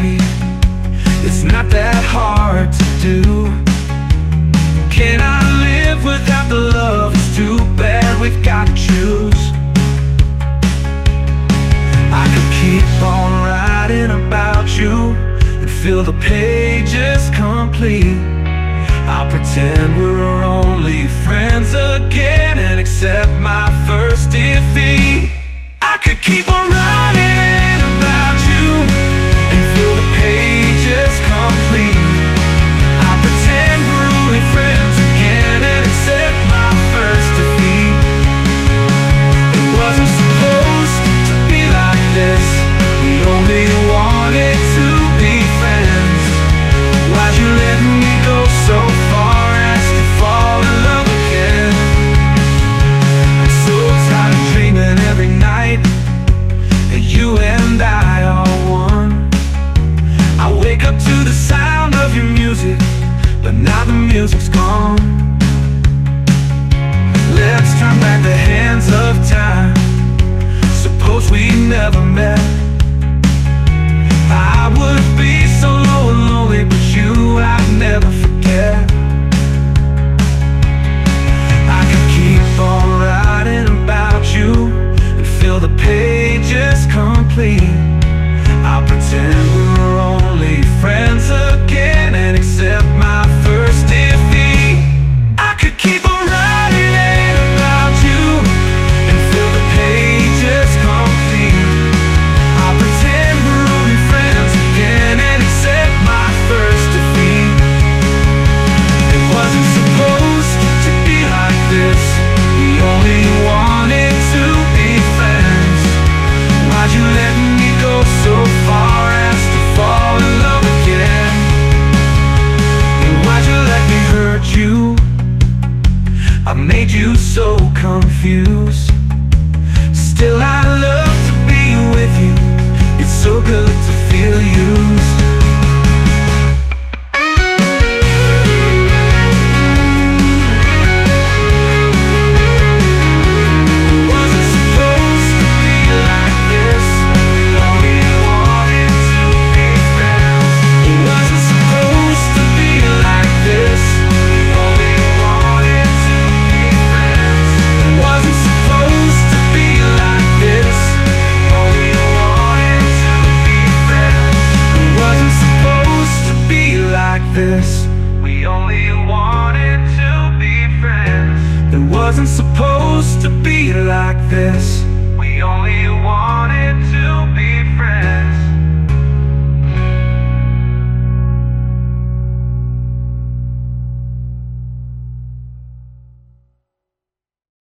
happy. It's not that hard to do. Can I live without the love? It's too bad we've got to choose. I could keep on writing about you and fill the pages complete. I'll pretend we're only friends again and accept my first defeat. I could keep on writing about you and fill the pages complete. I'll pretend we're only friends again and accept my first defeat. It wasn't supposed to be like this. We only wanted to be friends. Why'd you let me go so far as to fall in love again? I'm so tired of dreaming every night that you and I are one. I wake up to the sound of your music, but now the music's gone. Let's turn back the hands of time. Suppose we never met. I would be so low and lonely, but you I'd never forget. I could keep on writing about you and fill the pages complete. I'll pretend we're only friends again and accept my first defeat. I could keep on writing about you and fill the pages complete. I'll pretend we're only friends again and accept my first defeat. It wasn't supposed to be like this. We only wanted to be friends. Why'd you let me go so far as to fall in love again? And why'd you let me hurt you? I made you so confused. Still I love to be with you. It's so good to feel used. We only wanted to be friends. It wasn't supposed to be like this.